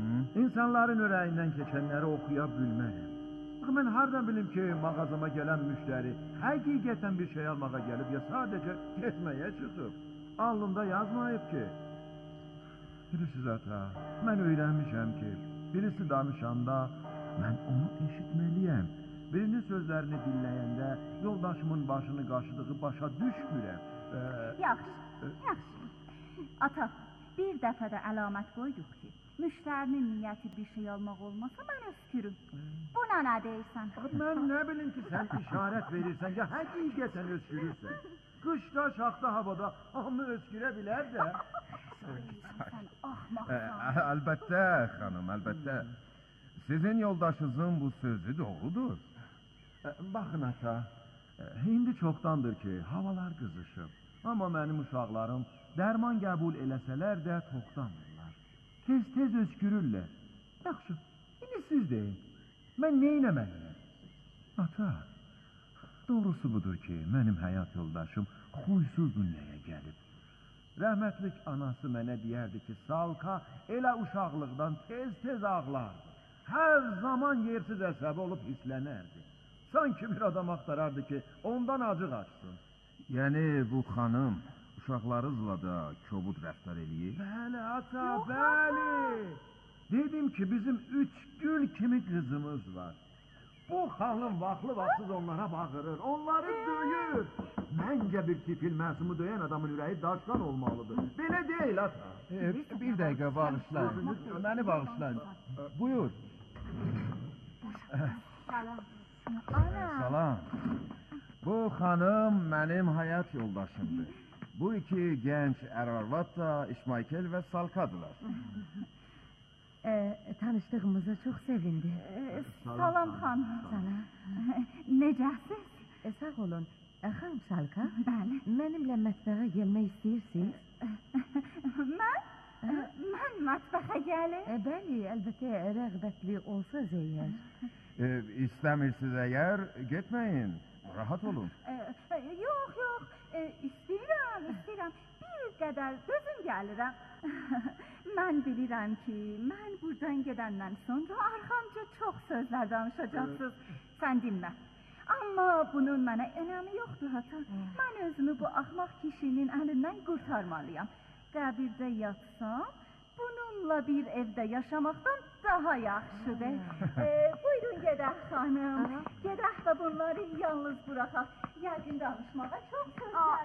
İnsanların ürəyindən keçənləri oxuya bilmərəm. Axı mən hardan bilim ki, mağazama gələn müştəri həqiqətən bir şey almağa gəlib ya sadəcə getməyə çıxıb. Alnında yazmayıb ki. Bilirsiniz ata, mən öyrənmişəm ki, birisi danışanda mən onu eşitməliyəm. Birinin sözlərini dinləyəndə yoldaşımın başını qaşıdığı başa düşmürəm. Yaxşı, yaxşı. Ata, bir dəfə də əlamət qoyduq ki, müştərinin niyyəti bir şey almaq olmasa mən öskürüm. Buna nə deyirsən? Mən nə bilim ki, sən işarət verirsən ya həqiqətən öskürürsən. Qışda, şaxta havada hamı öskürə bilər də. Sən axmaqsan. Əlbəttə xanım, əlbəttə. Sizin yoldaşınızın bu sözü doğrudur. Baxın ata, indi çoxdandır ki, havalar qızışıb. Amma mənim uşaqlarım dərman qəbul eləsələr də toxtamırlar. Tez-tez öskürürlər. Yaxşı, indi siz deyin, mən nə eləməliyəm? Ata, doğrusu budur ki, mənim həyat yoldaşım xuysuz dünyaya gəlib. Rəhmətlik anası mənə deyərdi ki, Salka elə uşaqlıqdan tez-tez ağlardı. Hər zaman yersiz əsəbi olub hislənərdi. Sanki bir adam axtarardı ki, ondan acıq açsın. Yəni bu xanım uşaqlarınızla da kobud rəftar eləyir? Bəli ata, bəli. Dedim ki, bizim 3 gül kimi qızımız var. Bu xanım vaxtlı-vaxtsız onlara bağırır, onları döyür. Məncə bir tifil məsumu döyən adamın ürəyi daşdan olmalıdır. Belə deyil ata. Bir dəqiqə bağışlayın, məni bağışlayın. Buyur. Salam. Bu xanım mənim həyat yoldaşımdır. Bu iki gənc ər-arvad da İşmaykel və Salkadılar. Tanışdığımıza çox sevindim. Salam xanım. Salam. Necəsiz? Sağ olun. Xanım Salka, Bəli. mənimlə mətbəxə gəlmək istəyirsiniz? Mən mətbəxə gəlim. Bəli, əlbəttə rəğbətli olsaz əgər. İstəmirsiniz əgər, getməyin. Rahat olun. Yox, istəyirəm. Bir qədər gözüm gəlirəm. Mən bilirəm ki, mən buradan gedəndən sonra arxamca çox sözlər danışacaqsınız. Sən dinmə. Amma bunun mənə önəmi yoxdur hata. Mən özümü bu axmaq kişinin əlindən qurtarmalıyam. Qəbirdə yatsam, bununla bir evdə yaşamaqdan daha yaxşıdır. Buyurun gedək xanım. Gedək və bunları yalnız buraxaq. Yəqin danışmağa çox sözlər.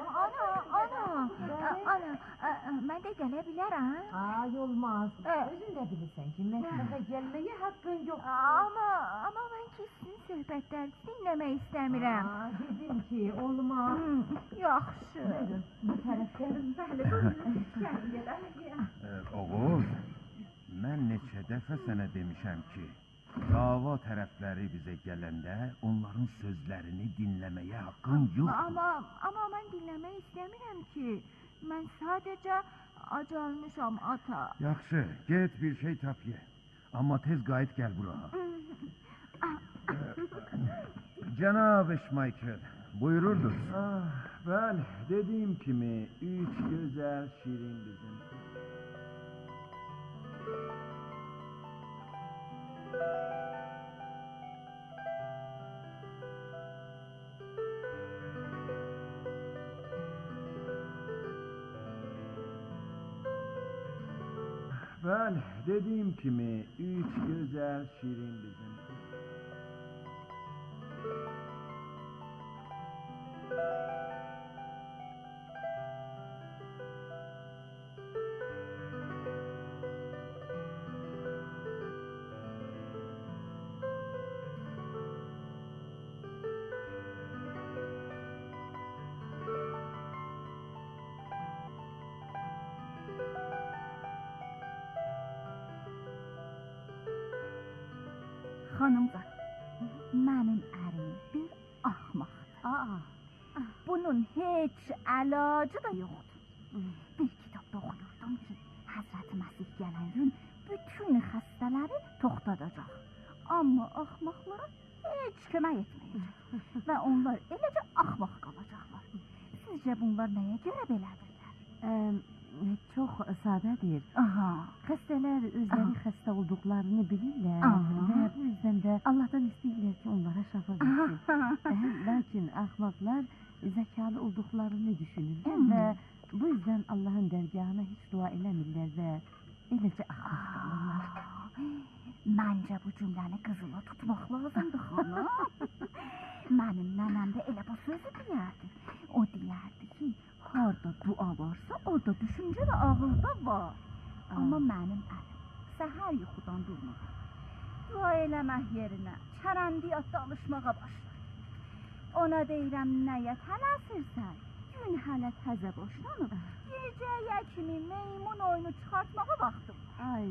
Ana, mən də gələ bilərəm. Ay, olmaz. Özün də bilirsən ki, mətbəxə gəlməyə haqqın yox. Amma mən ki, sizin söhbətlər dinləmək istəmirəm. Dedim ki, olmaz. Yaxşı. Buyurun, bu tərəfdən. Bəli, buyurun. Gəlin gedək. Oğuz, mən neçə dəfə sənə demişəm ki, dava tərəfləri bizə gələndə onların sözlərini dinləməyə haqqın yoxdur. Amma mən dinləmək istəmirəm ki. Mən sadəcə acalmışam ata. Yaxşı, get bir şey tap ye. Amma tez qayıt gəl bura. Cənab İşmaykel, buyururdunuz. Bəli, dediyim kimi 3 gözəl şirin bizim. Bəli, dediyim kimi 3 gözəl şirin bizim. Xanımlar, mənim ərim bir axmaqdır. Bunun heç əlacı da yoxdur. Bir kitabda oxuyurdum ki, Həzrəti Məsih gələn gün bütün xəstələri toxtadacaq. Amma axmaqlara heç kömək etməyəcək. Və onlar eləcə axmaq qalacaqlar. Sizcə bunlar nəyə görə belədirlər? Çox sadədir. Aha. Xəstələr özləri xəstə olduqlarını bilirlər və bu yüzden də Allahdan istəyirlər ki, onlara şəfa versin. Lakin axmaqlar zəkalı olduqlarını düşünürlər və bu yüzden Allahın dərgahına heç dua eləmirlər və eləcə axmaq qalırlar. Məncə bu cümləni qızıla tutmaq lazımdır, xanım. Mənim nənəm də elə bu sözü deyərdi. O deyərdi ki, harda dua varsa, orada düşüncə və ağıl da var. Amma mənim əlim səhər yuxudan durmağa, dua eləmək yerinə çərəndiyatda alışmağa başlar. Ona deyirəm, nəyə tələsirsən? Gün hələ təzə başlanıb. Gecəyə kimi meymun oyunu çıxartmağa vaxtım. Ay.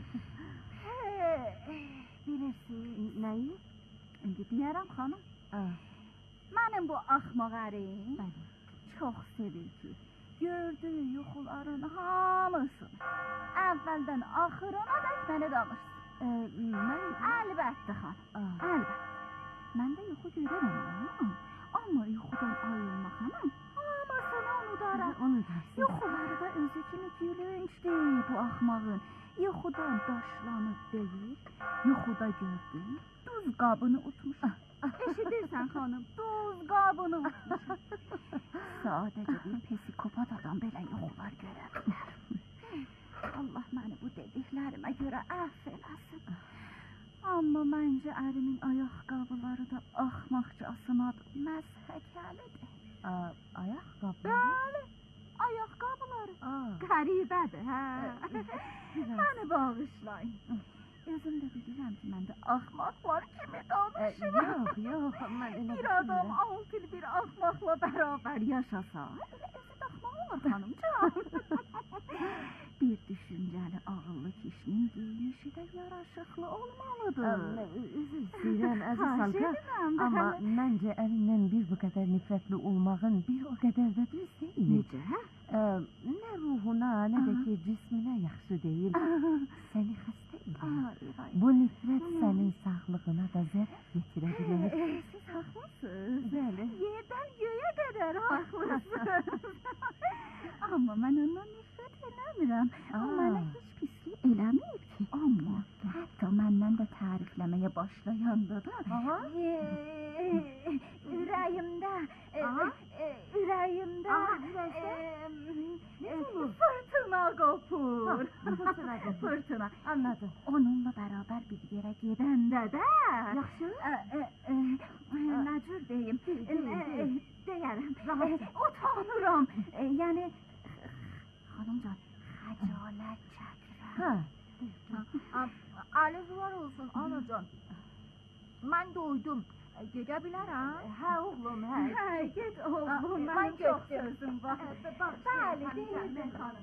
Bilirsiniz nəyi? İndi deyərəm, xanım. Mənim bu axmaq ərim çox sevir ki, gördüyü yuxuların hamısını əvvəldən axırına dək mənə danışsın. Əlbəttə, xanım, əlbəttə. Mən də yuxu görərəm, amma yuxudan ayrılmaq həmən hamısını unudaram. Yuxuları da özü kimi gülünçdür bu axmağın. Yuxudan daşlanıb deyir, yuxuda gördüm, duz qabını utmuşam. Eşidirsən, xanım, duz qabını utmuşam. Sadəcə bir psikopat adam belə yuxular görə bilər. Allah məni bu dediklərimə görə əff eləsin. Amma məncə ərimin ayaqqabıları da axmaqcasınadır, məzhəkəlidir. Ayaqqabıları? Bəli, ayaqqabıları. Qəribədir, hə? Məni bağışlayın. Özüm də bilirəm ki, mən də axmaqlar kimi danışıram. Yox, mən elə bir adam 6 il bir axmaqla bərabər yaşasa, elə özü də axmaq olur, xanımcan. Bir düşüncəli, ağıllı kişinin giyinişi də yaraşıqlı olmalıdır. Üzr istəyirəm, əziz Salka, amma məncə ərindən bir bu qədər nifrətli olmağın bir o qədər də düz deyil. Necə? Nə ruhuna, nə də ki cisminə yaxşı deyil. Səni xəstə edir. Bu nifrət sənin sağlığına da zərər getirə bilər. Siz haqlısınız. Bəli. Yerdən göyə qədər haqlısınız. Amma mən ondan nifrət eləmirəm. O mənə heç pislik eləməyib ki. Amma hətta məndən də tərifləməyə başlayanda da ürəyimdə fırtına qopur. Fırtına. Anladım. Onunla bərabər bir yerə gedəndə də yaxşı. Nə cür deyim? Deyərəm. Utanıram. Yəni xanımcan, xəcalət çəkirəm. Arzular olsun anacan. Mən doydum. Gedə bilərəm? Hə oğlum, hə. Get oğlum, mən çox sözüm var. Bəli, deyildim xanım.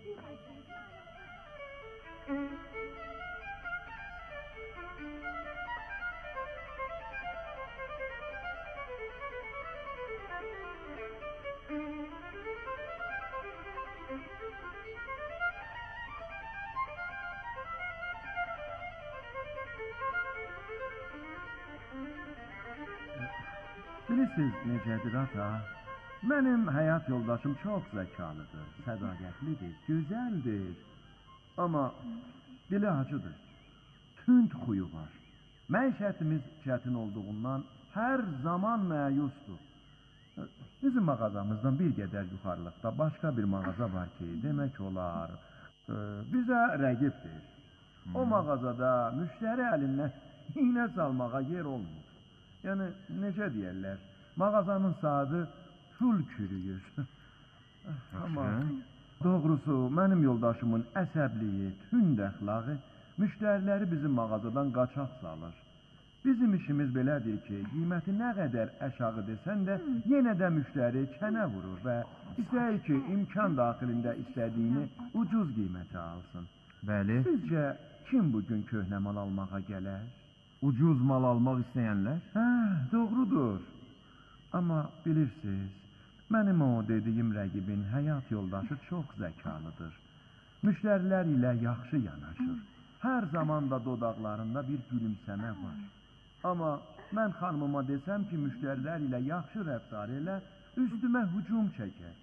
Bilirsiniz necədir ata? Mənim həyat yoldaşım çox zəkalıdır, sədaqətlidir, gözəldir. Amma dili acıdır, tünd xuyu var. Məişətimiz çətin olduğundan hər zaman məyusdur. Bizim mağazamızdan bir qədər yuxarılıqda başqa bir mağaza var ki, demək olar, bizə rəqibdir. O mağazada müştəri əlindən iynə salmağa yer olmur. Yəni, necə deyərlər, mağazanın saatı ful çürüyür. Amma doğrusu, mənim yoldaşımın əsəbliyi, tünd əxlağı müştəriləri bizim mağazadan qaçaq salır. Bizim işimiz belədir ki, qiyməti nə qədər əşağı desən də, yenə də müştəri kənə vurur və istəyir ki, imkan daxilində istədiyini ucuz qiymətə alsın. Bəli. Sizcə, kim bugün köhnə mal almağa gələr? Ucuz mal almaq istəyənlər? Hə, doğrudur. Amma bilirsiniz, mənim o dediyim rəqibin həyat yoldaşı çox zəkalıdır. Müştərilər ilə yaxşı yanaşır. Hər zaman da dodaqlarında bir gülümsəmə var. Amma mən xanımıma desəm ki, müştərilər ilə yaxşı rəftar elə, üstümə hücum çəkər.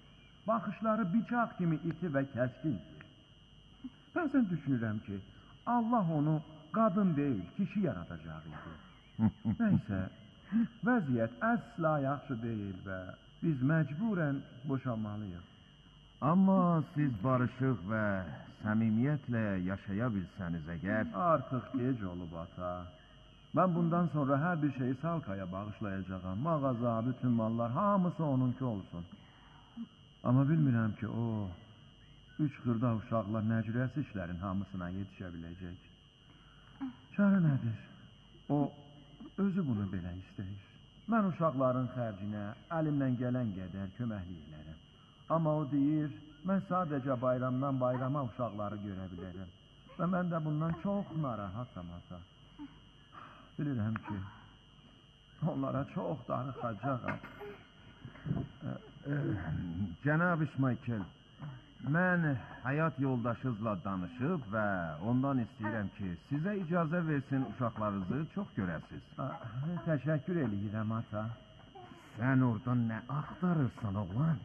Baxışları bıçaq kimi iti və kəskindir. Bəzən düşünürəm ki, Allah onu qadın deyil, kişi yaradacaq idi. Nəysə, vəziyyət əsla yaxşı deyil və biz məcburən boşanmalıyıq. Amma siz barışıq və səmimiyyətlə yaşaya bilsəniz əgər... Artıq gec olub ata. Mən bundan sonra hər bir şeyi Salkaya bağışlayacağam. Mağaza, bütün mallar, hamısı onunki olsun. Amma bilmirəm ki, o 3 xırda uşaqla nəcrəsi işlərin hamısına yetişə biləcək. Çarə nədir? O, özü bunu belə istəyir. Mən uşaqların xərcinə əlimdən gələn qədər köməklik edərəm. Amma o deyir, mən sadəcə bayramdan bayrama uşaqları görə bilərəm. Və mən də bundan çox narahatam ata. Bilirəm ki, onlara çox darıxacağam. Cənab İşmaykel, mən həyat yoldaşınızla danışıb və ondan istəyirəm ki, sizə icazə versin uşaqlarınızı çox görəsiz. Təşəkkür eləyirəm ata. Sən oradan nə axtarırsan oğlan?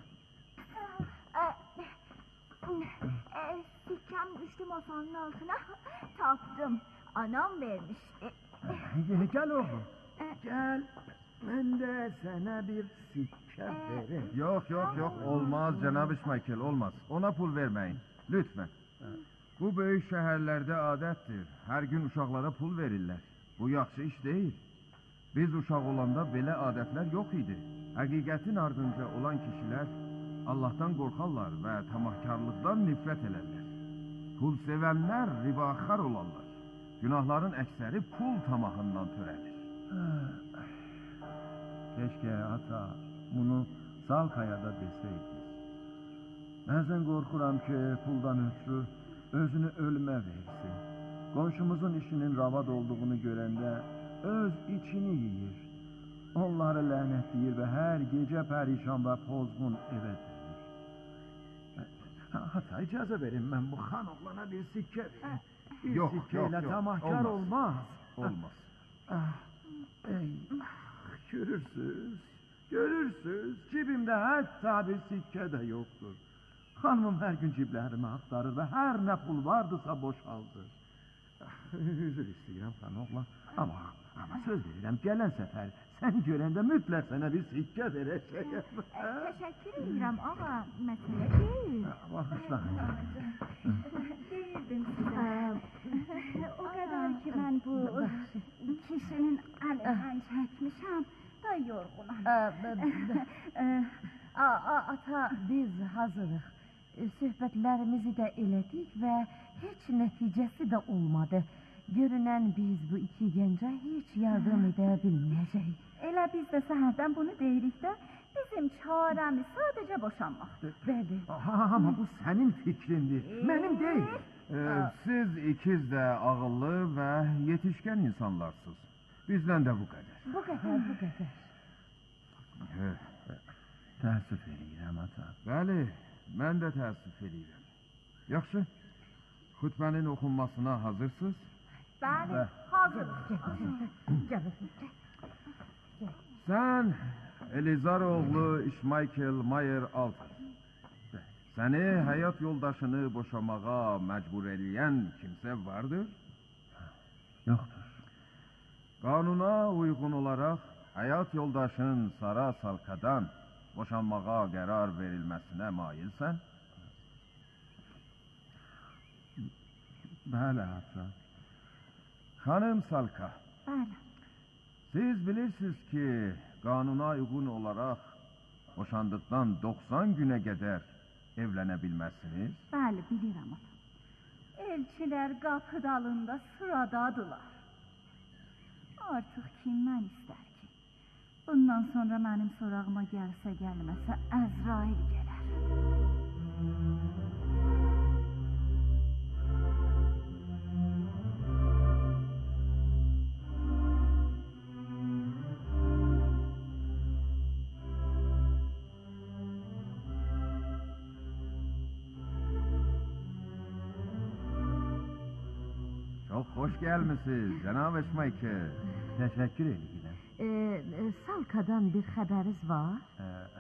Sikkəm düşdü masanın altına. Tapdım. Anam vermişti. Gəl oğlum. Gəl. Mən də sənə bir sikkə verim. Yox, olmaz cənab İşmaykel, olmaz. Ona pul verməyin, lütfən. Bu böyük şəhərlərdə adətdir. Hər gün uşaqlara pul verirlər. Bu yaxşı iş deyil. Biz uşaq olanda belə adətlər yox idi. Həqiqətin ardınca olan kişilər Allahdan qorxarlar və tamahkarlıqdan nifrət elərlər. Pul sevənlər ribaxar olarlar. Günahların əksəri pul tamahından törəlir. Keşke ata bunu Salkaya'da deseydiniz. Bəzən qorxuram ki, puldan ötürü özünü ölümə versin. Qonşumuzun işinin ravad olduğunu görəndə öz içini yiyir. Onları lənətləyir və hər gecə pərişan və pozğun evə dönür. Ata, icazə verin, mən bu xan oğlana bir sikkə verim. Yox, Sikkeyle tamahkar olmaz. Olmaz. Görürsüz, cibimdə hətta bir sikkə də yoxdur. Xanımım hər gün ciblərimi axtarır və hər nə pul vardısa boşaldır. Üzr istəyirəm xan oğlan, amma söz verirəm, gələn səfər sən görəndə mütləq sənə bir sikkə verəcəyəm. Təşəkkür edirəm, ağa, məsələ deyil. Baxışlar. Deyirdim sizə. O qədər ki, mən bu kişinin əlindən çəkmişəm, da yorğunam. Ata, biz hazırıq. Söhbətlərimizi də elədik və heç nəticəsi də olmadı. Görünən biz bu iki gəncə heç yardım edə bilməyəcəyik. Elə biz də səhərdən bunu deyirik də, bizim çarəmiz sadəcə boşanmaqdır. Bəli. Amma bu sənin fikrindir, mənim deyil. Siz ikiz də ağıllı və yetişkən insanlarsınız. Bizdən də bu qədər. Bu qədər. Təəssüf eləyirəm ata. Bəli, mən də təəssüf eləyirəm. Yaxşı, xütbənin oxunmasına hazırsınız? Bəli, hazırıq. Sən Elizaroğlu İşmaykel Mayer Alter. Səni həyat yoldaşını boşamağa məcbur eləyən kimsə vardır? Yoxdur. Qanuna uyğun olaraq həyat yoldaşın Sara Salkadan boşanmağa qərar verilməsinə mailsən? Bəli, ata. Xanım Salka. Bəli. Siz bilirsiniz ki, qanuna uyğun olaraq boşandıqdan 90 günə qədər evlənə bilməzsiniz? Bəli, bilirəm ata. Elçilər qapı dalında sıradadılar. Artıq kimdən istər ki? Bundan sonra mənim sorağıma gəlsə gəlməsə Əzrail gələr. Çox xoş gəlmisiniz, cənab İşmaykel. Təşəkkür edirəm. Salkadan bir xəbəriz var?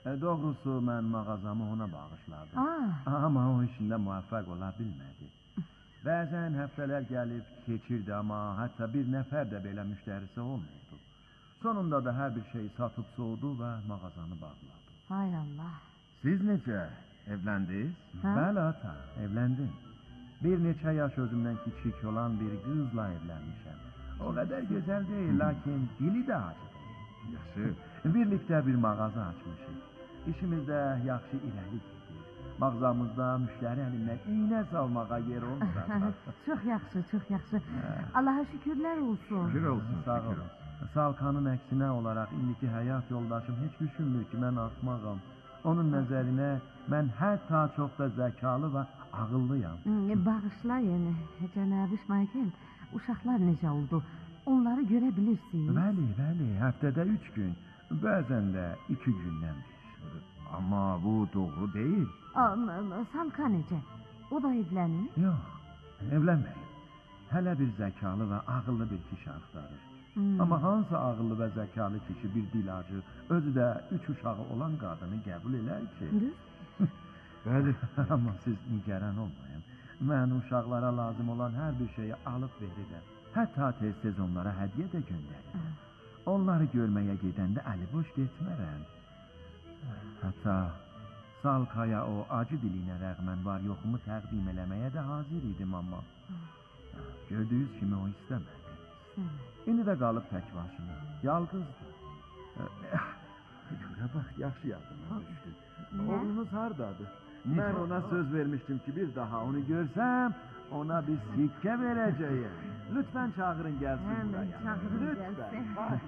Doğrusu mən mağazamı ona bağışladım. Amma o işində müvəffəq ola bilmədi. Bəzən həftələr gəlib keçirdi, amma hətta bir nəfər də belə müştərisi olmurdu. Sonunda da hər bir şeyi satıb soğudu və mağazanı bağladı. Hay Allah. Siz necə? Evləndiniz? Bəli ata, evləndim. Bir neçə yaş özümdən kiçik olan bir qızla evlənmişəm. O qədər gözəl deyil, lakin dili də acı deyil. Yaxşı. Birlikdə bir mağaza açmışıq. İşimizdə yaxşı irəli gedir. Mağazamızda müştəri əlindən iynə salmağa yer olmur. Çox yaxşı, çox yaxşı. Allaha şükürlər olsun. Şükür olsun. Sağ olun. Salkanın əksinə olaraq indiki həyat yoldaşım heç düşünmür ki, mən axmağam. Onun nəzərinə mən hətta çox da zəkalı və ağıllıyam. Bağışlayın, cənab İsmail, uşaqlar necə oldu? Onları görə bilirsiniz. Bəli, həftədə 3 gün, bəzən də 2 gündən bir. Amma bu doğru deyil. Salka necə? O da evlənir? Yox, evlənməyib. Hələ bir zəkalı və ağıllı bir kişi axtarır. Amma hansı ağıllı və zəkalı kişi bir dilacı, özü də 3 uşağı olan qadını qəbul elər ki? Bəli, amma siz nigaran olmayın. Mən uşaqlara lazım olan hər bir şeyi alıb verirəm. Hətta tez-tez onlara hədiyyə də göndərirəm. Onları görməyə gedəndə əli boş getmərəm. Hətta Salkaya o acı dilinə rəğmən var yoxumu təqdim eləməyə də hazır idim, amma gördüyünüz kimi o istəmədi. İndi də qalıb tək başına, yalqızdır. Görə bax, yaxşı yadıma düşdü. Oğlunuz hardadır? Mən ona söz vermişdim ki, bir daha onu görsəm, ona bir sikkə verəcəyim. Lütfən çağırın gəlsin buraya. Hemen çağırın gəlsin.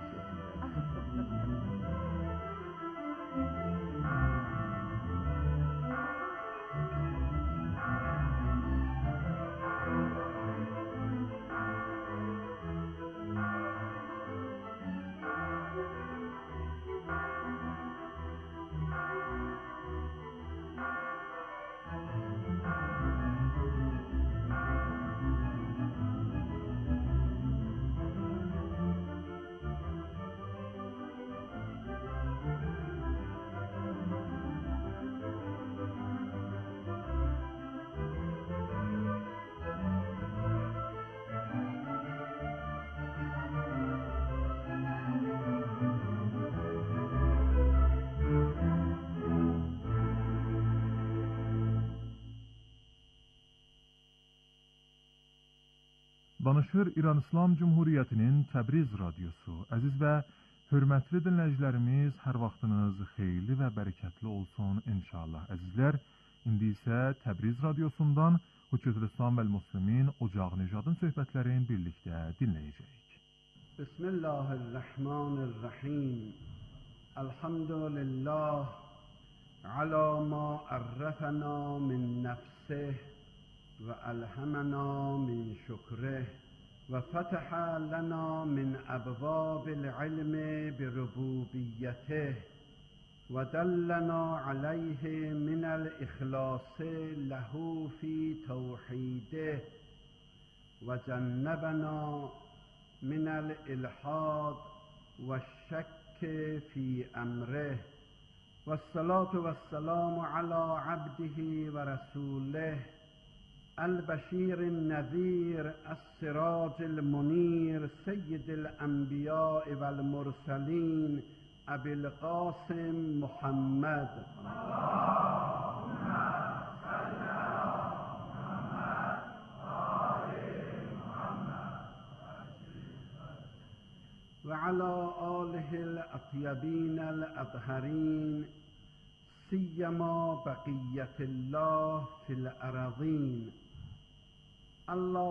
Danışır İran İslam Cumhuriyyətinin Təbriz radiosu. Əziz və hörmətli dinləyicilərimiz, hər vaxtınız xeyirli və bərəkətli olsun inşallah. Əzizlər, indi isə Təbriz radiosundan Hüccətül İslam vəl Müslimin Ocaq Nijadın söhbətlərini birlikdə dinləyəcəyik. Bismillahirrahmanirrahim. Elhamdülillah ala ma arrafana min nefsih وألهمنا من شكره وفتح لنا من أبواب العلم بربوبيته ودلنا عليه من الإخلاص له في توحيده وجنبنا من الإلحاد والشك في أمره والصلاة والسلام على عبده ورسوله البشير النذير السراج المنير سيد الأنبياء والمرسلين أبي القاسم محمد وعلى آله الأطيبين الأطهرين سيما بقية الله في الأراضين. الله